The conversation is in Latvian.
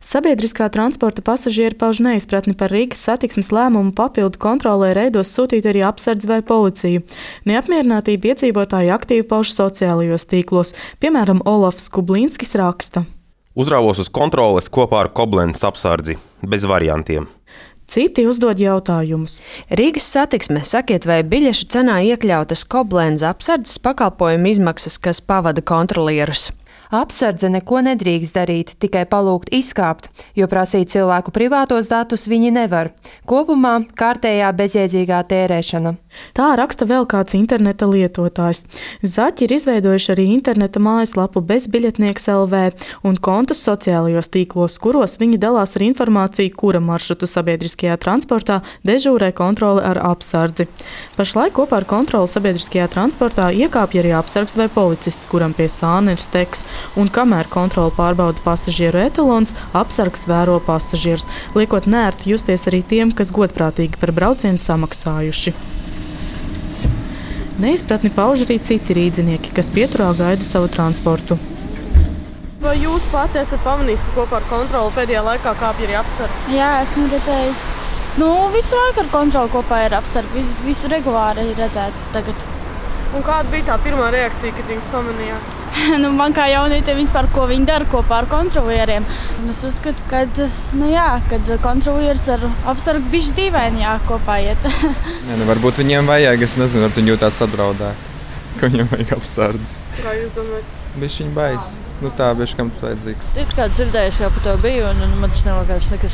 Sabiedriskā transporta pasažieri pauž neizpratni par Rīgas satiksmes lēmumu papildu kontrolē reidos sūtīt arī apsardzi vai policiju. Neapmierinātību iedzīvotāji aktīvi pauž sociālajos tīklos, piemēram, Olafs Kublīnskis raksta. Uzrāvos uz kontroles kopā ar Koblences apsardzi, bez variantiem. Citi uzdod jautājumus. Rīgas satiksme, sakiet, vai biļešu cenā iekļautas Koblences apsardzes pakalpojumu izmaksas, kas pavada kontrolierus? Apsardze neko nedrīkst darīt, tikai palūgt izkāpt, jo prasīt cilvēku privātos datus viņi nevar. Kopumā kārtējā bezjēdzīgā tērēšana. Tā raksta vēl kāds interneta lietotājs. Zaķi ir izveidojuši arī interneta mājaslapu bezbiļetnieks LV un kontus sociālajos tīklos, kuros viņi dalās ar informāciju, kura maršrutu sabiedriskajā transportā dežūrē kontrole ar apsardzi. Pašlaik kopā ar kontroli sabiedriskajā transportā iekāpj arī apsargs vai policists, kuram pie sāna ir steks. Un kamēr kontrole pārbauda pasažieru etalons, apsargs vēro pasažierus, liekot nērti justies arī tiem, kas godprātīgi par braucienu samaksājuši. Neizpratni pauž arī citi rīdzinieki, kas pieturā gaida savu transportu. Vai jūs pati esat pamanījis, ka kopā ar kontroli pēdējā laikā kāpj arī apsardz? Jā, esmu redzējis. Visu laiku ar kontroli kopā ir apsardz. Visu regulāri ir redzētas tagad. Un kāda bija tā pirmā reakcija, kad viņas pamanījāt? Man kā jaunietiem vispār, ko viņi dara kopā ar kontrolieriem. Es uzskatu, kad kontrolieris ar apsargu bišķi dīvaini kopā iet. Varbūt viņiem vajag, es nezinu, varbūt viņi jūtās apdraudēti, ka viņiem vajag apsardzi. Kā jūs domājat? Bišķiņ bais. Tā, bišķi kam tas vajadzīgs. It kā dzirdējuši jau par to biju, un man tas nelikās nekas